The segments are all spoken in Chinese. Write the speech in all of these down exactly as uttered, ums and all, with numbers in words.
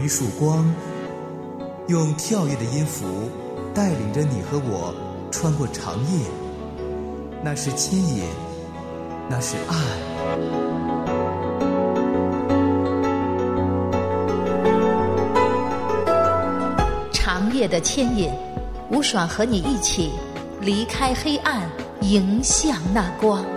一束光，用跳跃的音符带领着你和我穿过长夜。那是牵引，那是爱。 长夜的牵引，吴爽和你一起离开黑暗，迎向那光。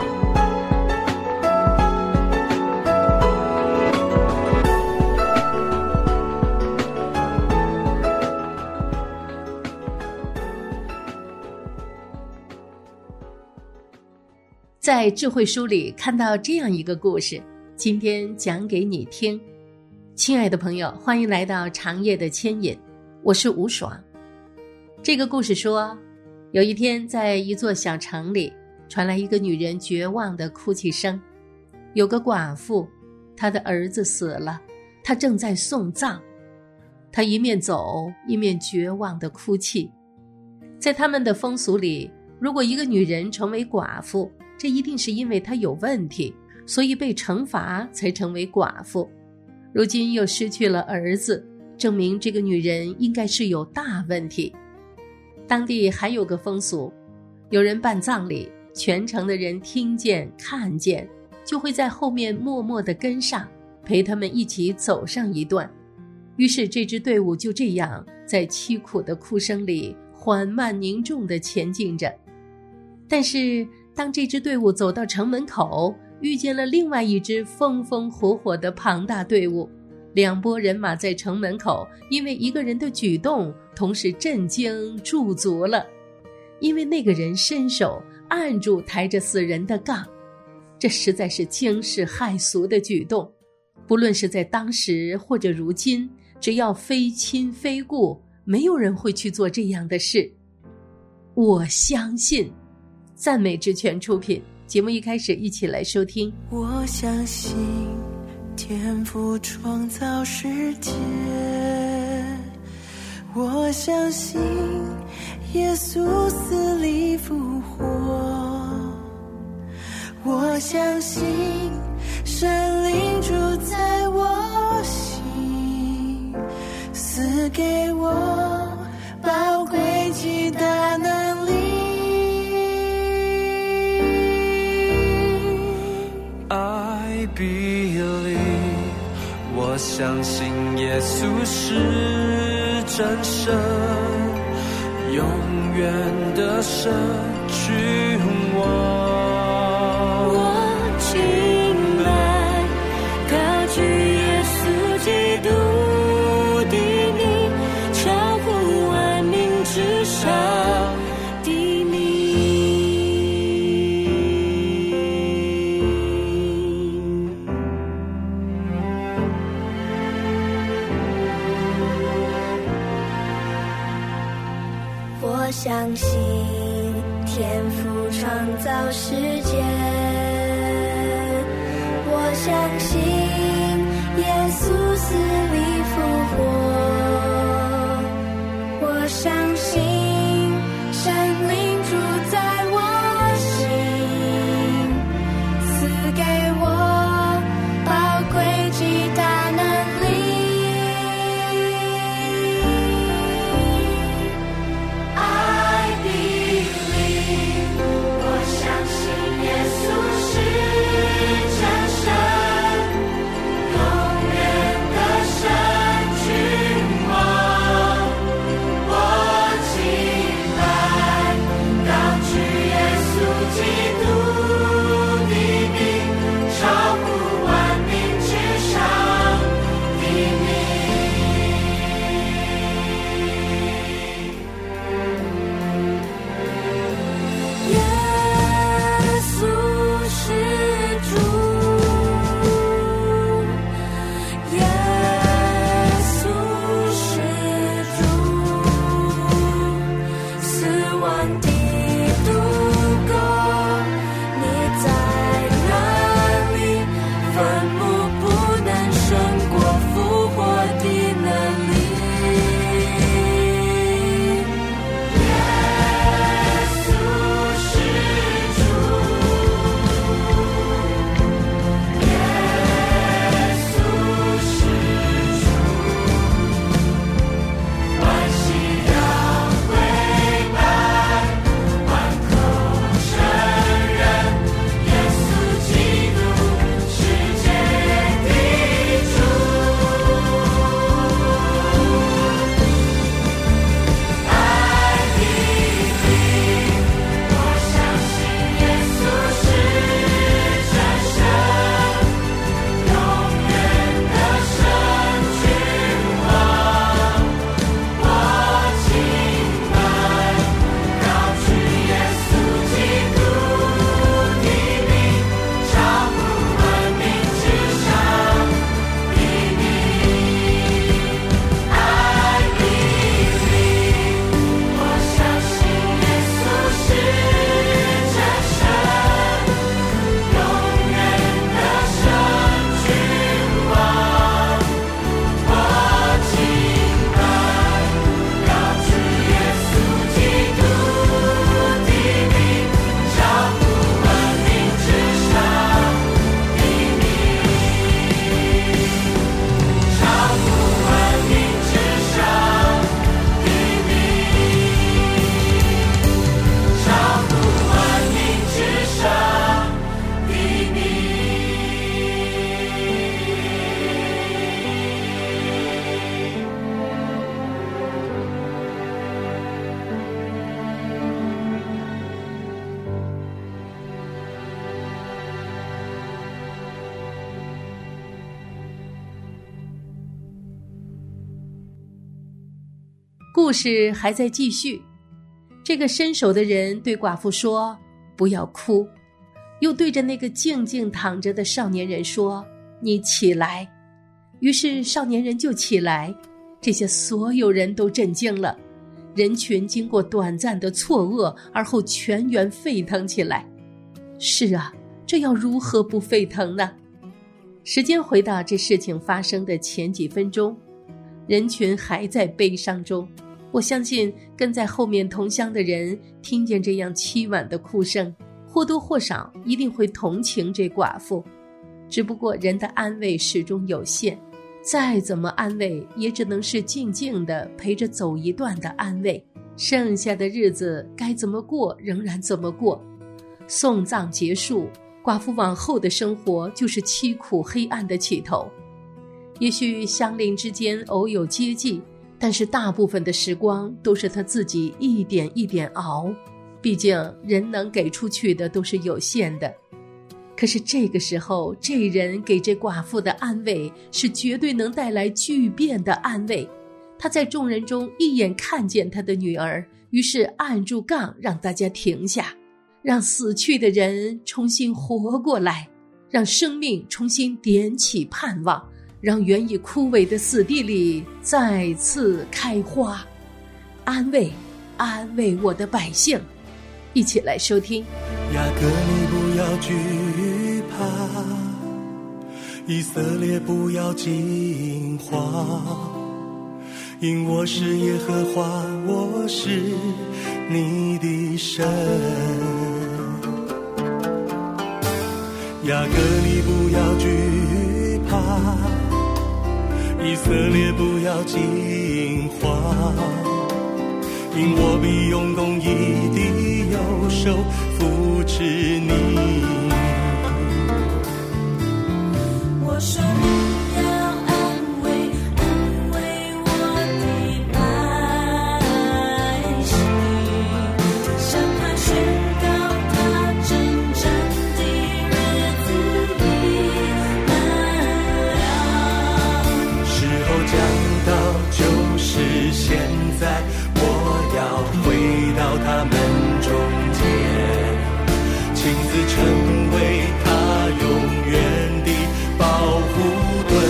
在智慧书里看到这样一个故事，今天讲给你听。亲爱的朋友，欢迎来到长夜的牵引，我是吴爽。这个故事说，有一天在一座小城里传来一个女人绝望的哭泣声。有个寡妇，她的儿子死了，她正在送葬。她一面走一面绝望地哭泣。在他们的风俗里，如果一个女人成为寡妇，这一定是因为她有问题，所以被惩罚才成为寡妇。如今又失去了儿子，证明这个女人应该是有大问题。当地还有个风俗，有人办葬礼，全城的人听见看见，就会在后面默默地跟上，陪他们一起走上一段。于是这支队伍就这样在凄苦的哭声里缓慢凝重地前进着。但是当这支队伍走到城门口，遇见了另外一支风风火火的庞大队伍。两拨人马在城门口，因为一个人的举动，同时震惊驻足了。因为那个人伸手按住抬着死人的杠，这实在是惊世骇俗的举动。不论是在当时或者如今，只要非亲非故，没有人会去做这样的事。我相信。赞美之泉出品，节目一开始一起来收听。 我相信天父创造世界，我相信耶稣死里复活，我相信神灵住在我心，赐给我宝贵极大能力。I believe， 我相信耶稣是真神，永远的神，君王。我敬拜高举耶稣基督的名，超乎万民之上的名。我相信天父创造世界，我相信耶稣死里复活，我相信神灵住在我心，赐给我宝贵极大能力。 故事还在继续。这个伸手的人对寡妇说：“不要哭。”又对着那个静静躺着的少年人说：“你起来。”于是少年人就起来。这些所有人都震惊了。人群经过短暂的错愕，而后全员沸腾起来。是啊，这要如何不沸腾呢？时间回到这事情发生的前几分钟，人群还在悲伤中。我相信跟在后面同乡的人听见这样凄婉的哭声，或多或少一定会同情这寡妇。只不过人的安慰始终有限，再怎么安慰也只能是静静地陪着走一段的安慰，剩下的日子该怎么过仍然怎么过。送葬结束，寡妇往后的生活就是凄苦黑暗的起头。也许相邻之间偶有接济，但是大部分的时光都是她自己一点一点熬，毕竟人能给出去的都是有限的。可是这个时候，这人给这寡妇的安慰是绝对能带来巨变的安慰。他在众人中一眼看见他的女儿，于是按住杠让大家停下，让死去的人重新活过来，让生命重新点起盼望，让原已枯萎的死地里再次开花。安慰，安慰我的百姓。一起来收听。 雅各，你不要惧怕，以色列不要惊慌，因我是耶和华，我是你的神。雅各，你不要惧怕，以色列不要惊慌，因我必用公义的右手扶持你。我说你要安慰安慰我的百姓，向他宣告他征战的日子已满了，时候将到，就是现在，我要回到他们中间，亲自成为他永远的保护盾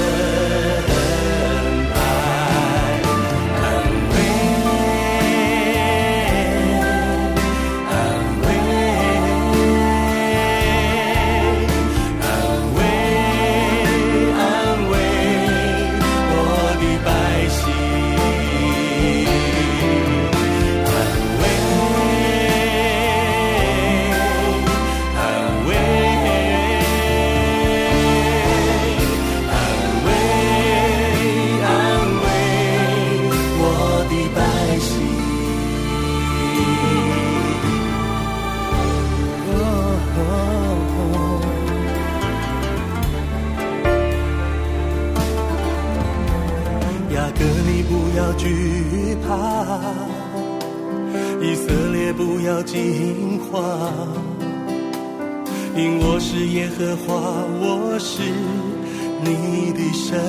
牌，安慰安慰安慰安慰我的百姓，惧怕，以色列不要惊慌，因我是耶和华，我是你的神。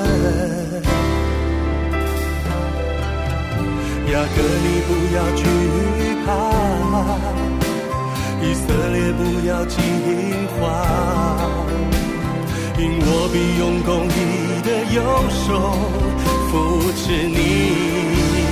雅各，你不要惧怕，以色列不要惊慌，因我必用公义的右手扶持你。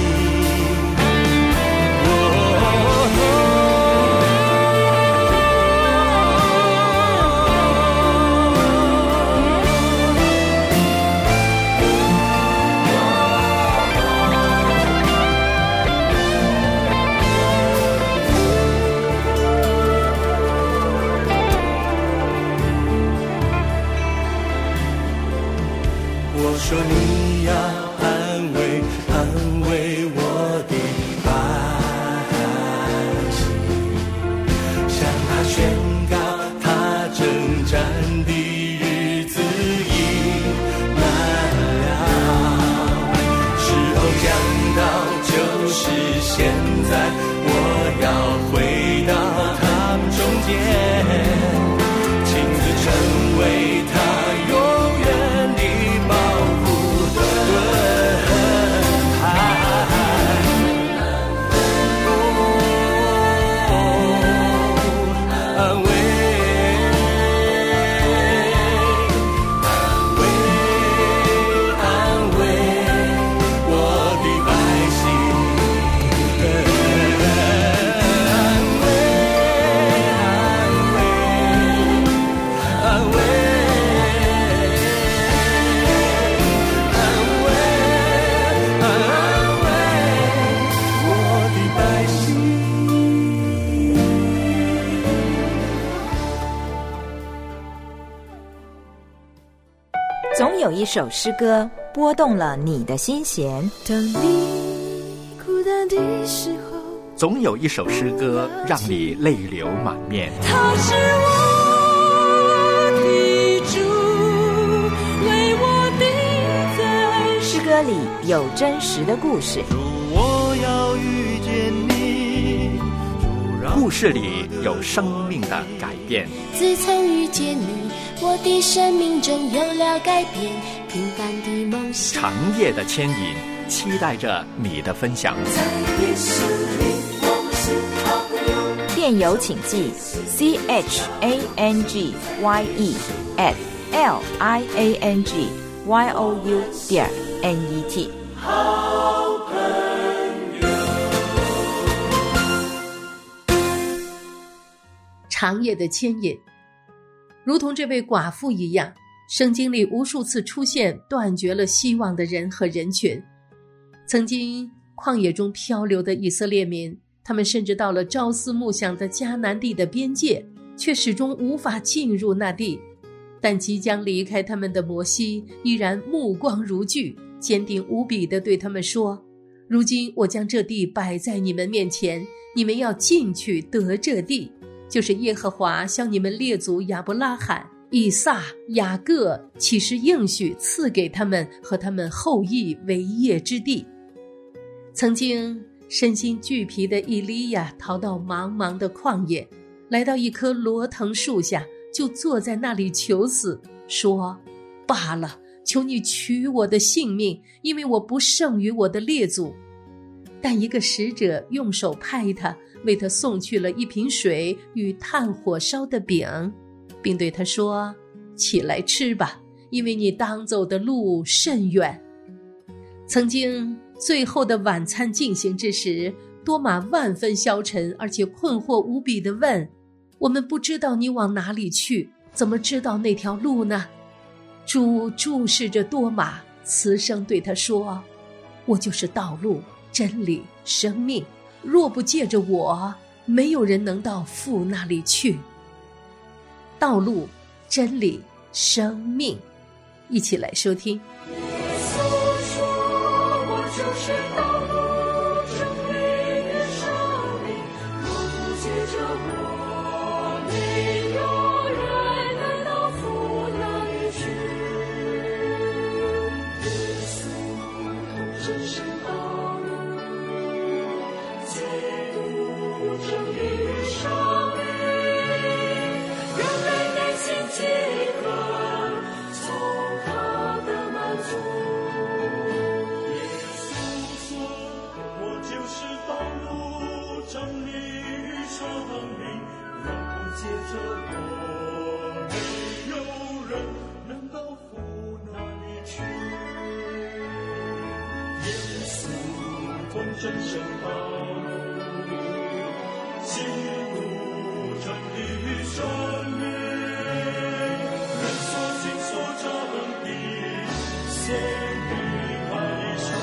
我说你要安慰安慰我的百姓，向他宣告他征战的日子已满了，时候将到，就是现在，我要回到他们中间，亲自成为他永远的保护盾牌。 总有一首诗歌拨动了你的心弦。 当你孤单的时候， 总有一首诗歌让你泪流满面。 他是我的主，为我定在诗歌里有真实的故事， 主，我要遇见你，主让故事里有生命的改变。 自从遇见你，我的生命中有了改变，平凡的梦想， 长夜的牵引，期待着你的分享。 在耶稣里我们是好朋友。 电邮请寄 c h a n g y e at l i a n g y o u 点 n e t。 好朋友。 长夜的牵引，如同这位寡妇一样，圣经里无数次出现断绝了希望的人和人群。曾经旷野中漂流的以色列民，他们甚至到了朝思暮想的迦南地的边界，却始终无法进入那地。但即将离开他们的摩西依然目光如炬，坚定无比地对他们说，如今我将这地摆在你们面前，你们要进去得这地，就是耶和华向你们列祖亚伯拉罕、以撒、雅各起誓应许赐给他们和他们后裔为业之地。曾经身心俱疲的以利亚逃到茫茫的旷野，来到一棵罗藤树下，就坐在那里求死，说，罢了，求你取我的性命，因为我不胜于我的列祖。但一个使者用手拍他，为他送去了一瓶水与炭火烧的饼，并对他说，起来吃吧，因为你当走的路甚远。曾经最后的晚餐进行之时，多马万分消沉，而且困惑无比地问，我们不知道你往哪里去，怎么知道那条路呢？主注视着多马，慈声对他说，我就是道路、真理、生命，若不借着我，没有人能到父那里去。道路、真理、生命，一起来收听。 就是道路、真理与生命，若不借着我，没有人能到父那里去。耶稣真是道路、基督真理与生命，人类内心饥渴，从他的满足。借着我，没有人能到父那里去。耶稣同真神道路，基督真理与生命，人所信所证的，先于开始。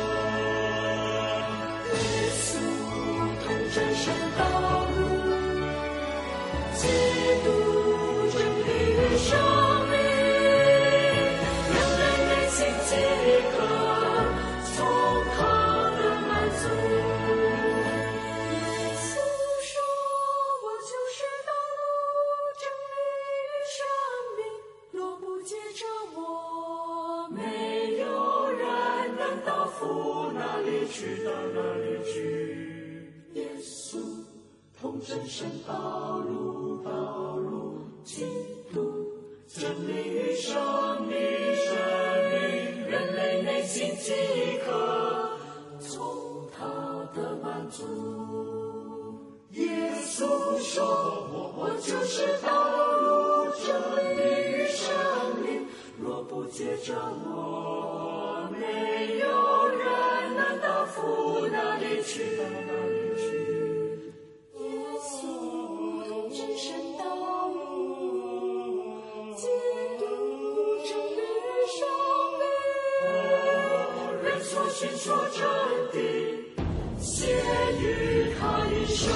耶稣同真神道路，基督真理与生命，人类内心饥渴，从他的满足。耶稣说，我就是道路、真理与生命，若不借着我，没有人能到父那里去，到那里去。耶稣同真神道路，道路，基督真理与生命，生命，人类内心饥渴，从他的满足。耶稣说，我我就是道路、真理与生命，若不借着我，没有人能到父那里去，到那里去。真神道路，基督真理与生命，人所信所证的，先于开生。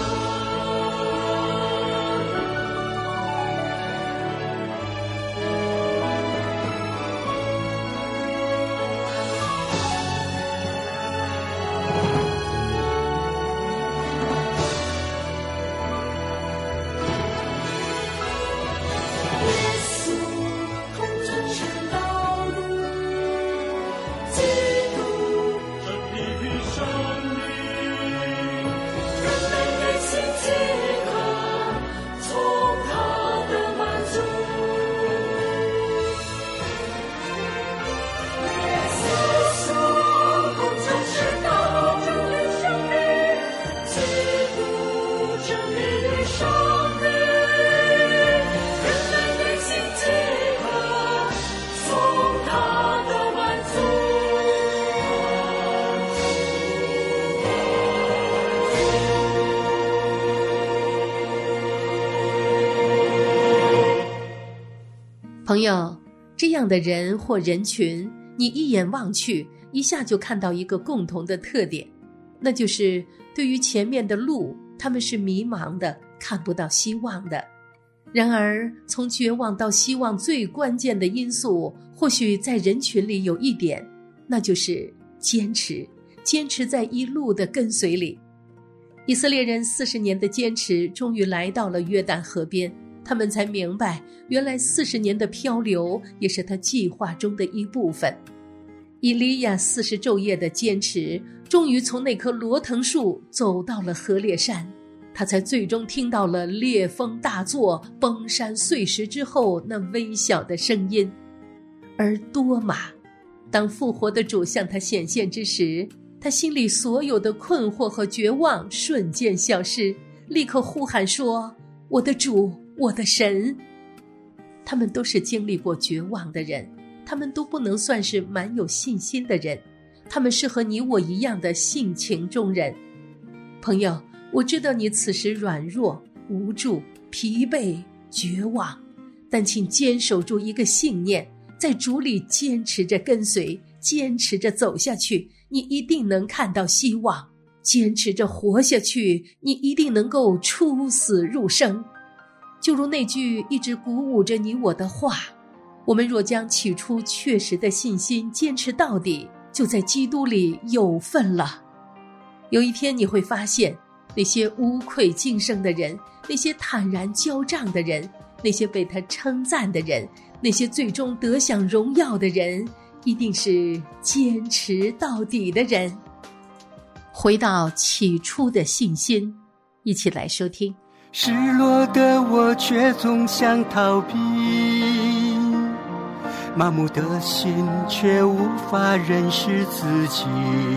朋友，这样的人或人群，你一眼望去，一下就看到一个共同的特点，那就是对于前面的路，他们是迷茫的，看不到希望的。然而，从绝望到希望最关键的因素，或许在人群里有一点，那就是坚持，坚持在一路的跟随里。以色列人四十年的坚持，终于来到了约旦河边，他们才明白，原来四十年的漂流也是他计划中的一部分。以利亚四十昼夜的坚持，终于从那棵罗藤树走到了河烈山，他才最终听到了烈风大作、崩山碎石之后那微小的声音。而多马，当复活的主向他显现之时，他心里所有的困惑和绝望瞬间消失，立刻呼喊说：我的主，我的神。他们都是经历过绝望的人，他们都不能算是蛮有信心的人，他们是和你我一样的性情中人。朋友，我知道你此时软弱、无助、疲惫、绝望，但请坚守住一个信念，在主里坚持着跟随，坚持着走下去，你一定能看到希望。坚持着活下去，你一定能够出死入生。就如那句一直鼓舞着你我的话，我们若将起初确实的信心坚持到底，就在基督里有份了。有一天你会发现，那些无愧今生的人，那些坦然交账的人，那些被他称赞的人，那些最终得享荣耀的人，一定是坚持到底的人。回到起初的信心，一起来收听。 失落的我却总想逃避，麻木的心却无法认识自己，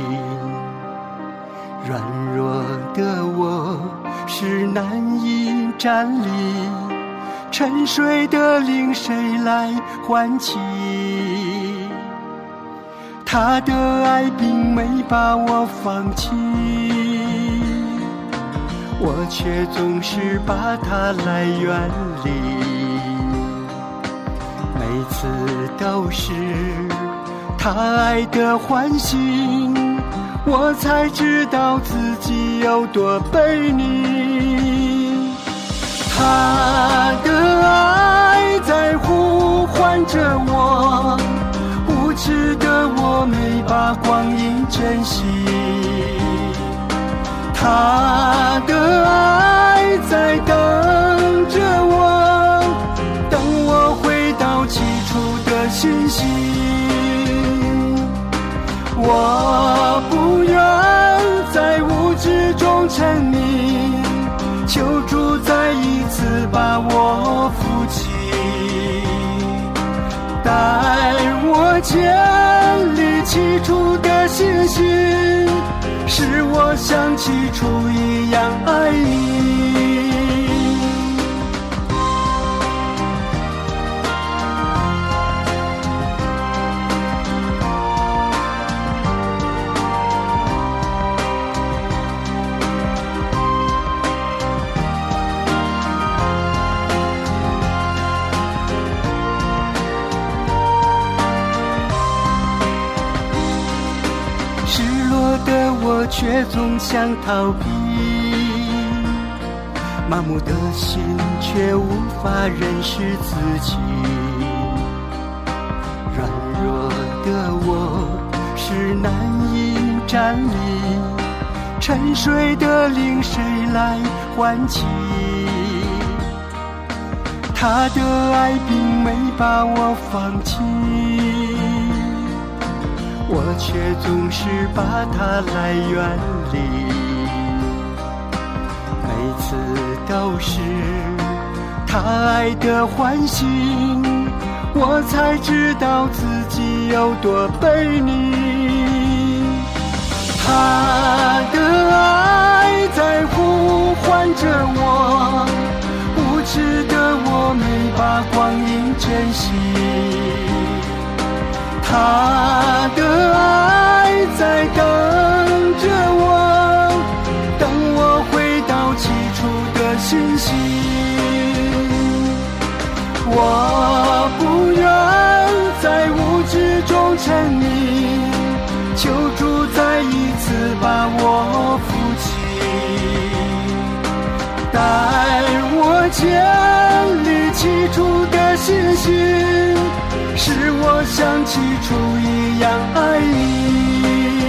软弱的我是难以站立，沉睡的灵谁来唤起？他的爱并没把我放弃，我却总是把他来远离，每次都是他爱的唤醒，我才知道自己有多悖逆。他的爱在呼唤着我，无知的我没把光阴珍惜，他的爱在等着我，等我回到起初的信心。我不愿在无知中沉迷，求主再一次把我扶起，带我建立起初的信心，使我像起初一样爱你。我却总想逃避，麻木的心却无法认识自己，软弱的我是难以站立，沉睡的灵谁来唤起？他的爱并没把我放弃，我却总是把他来远离，每次都是他爱的唤醒，我才知道自己有多悖逆。他的爱在呼唤着我，无知的我没把光阴珍惜，他的爱在等着我，等我回到起初的信心。我我不愿在无知中沉迷，求主再一次把我扶起，带我建立起初的信心，使我像起初一样爱你。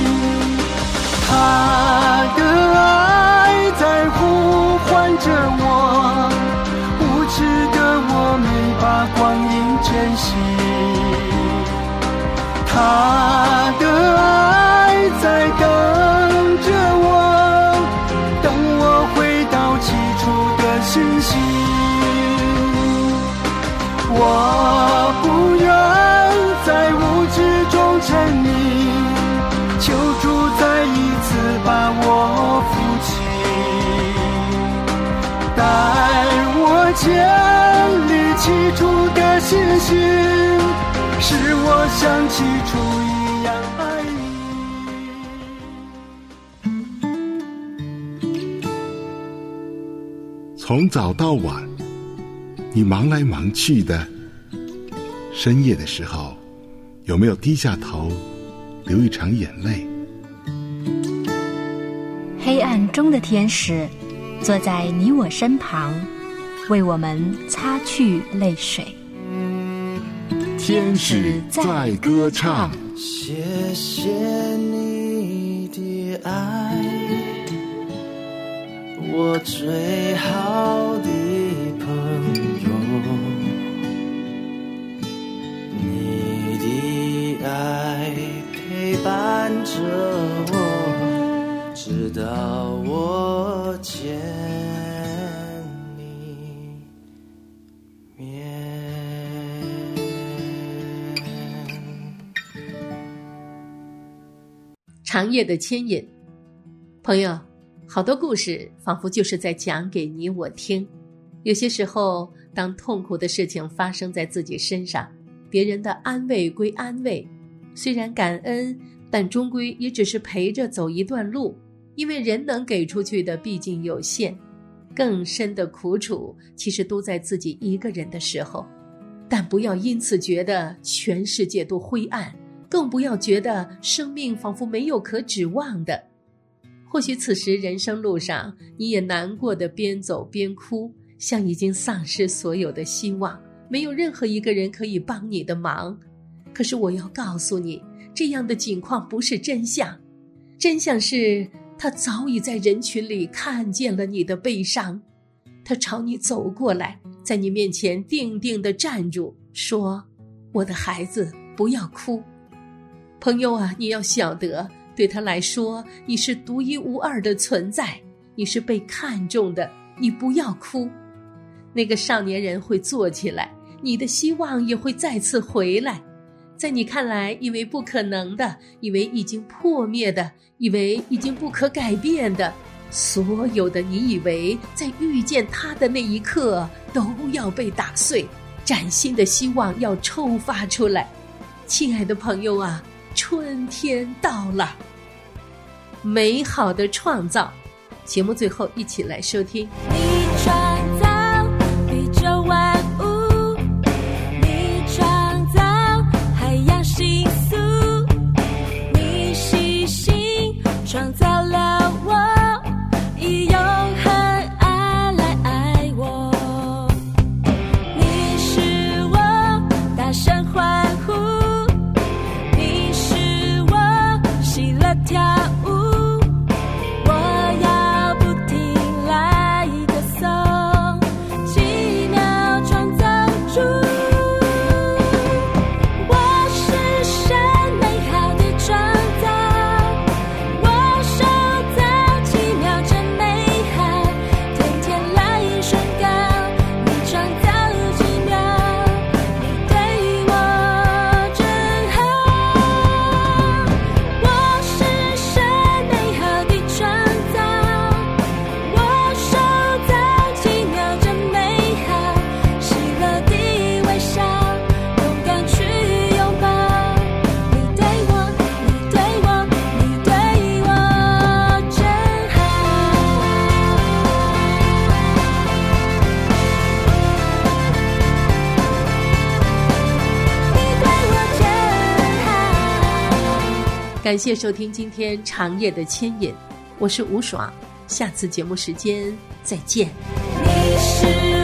他的爱在呼唤着我，无知的我没把光阴珍惜，他的爱在等着我，等我回到起初的信心。我不愿在无知中沉迷，求主再一次把我扶起，带我建立起初的信心，使我像起初一样爱你。从早到晚，你忙来忙去的，深夜的时候，有没有低下头流一场眼泪？ 黑暗中的天使坐在你我身旁，为我们擦去泪水。 天使在歌唱。 谢谢你的爱，我最好的朋友，你的爱陪伴着我，直到我见你面。 长夜的牵引，朋友，好多故事仿佛就是在讲给你我听。有些时候，当痛苦的事情发生在自己身上，别人的安慰归安慰，虽然感恩，但终归也只是陪着走一段路，因为人能给出去的毕竟有限。更深的苦楚其实都在自己一个人的时候，但不要因此觉得全世界都灰暗，更不要觉得生命仿佛没有可指望的。或许此时人生路上，你也难过的边走边哭，像已经丧失所有的希望，没有任何一个人可以帮你的忙。可是我要告诉你，这样的境况不是真相，真相是他早已在人群里看见了你的悲伤，他朝你走过来，在你面前定定地站住，说：我的孩子，不要哭。朋友啊，你要晓得，对他来说，你是独一无二的存在，你是被看重的，你不要哭。那个少年人会坐起来，你的希望也会再次回来。在你看来以为不可能的，以为已经破灭的，以为已经不可改变的，所有的你以为在遇见他的那一刻都要被打碎，崭新的希望要抽发出来。亲爱的朋友啊，春天到了，美好的创造。节目最后一起来收听。 你创造宇宙万物，你创造海洋星宿，你细心创造了我，以永恒爱来爱我。你使我大声欢呼，你使我喜乐跳舞，我要不停来歌感谢收听今天长夜的牵引，我是吴爽，下次节目时间再见。 你是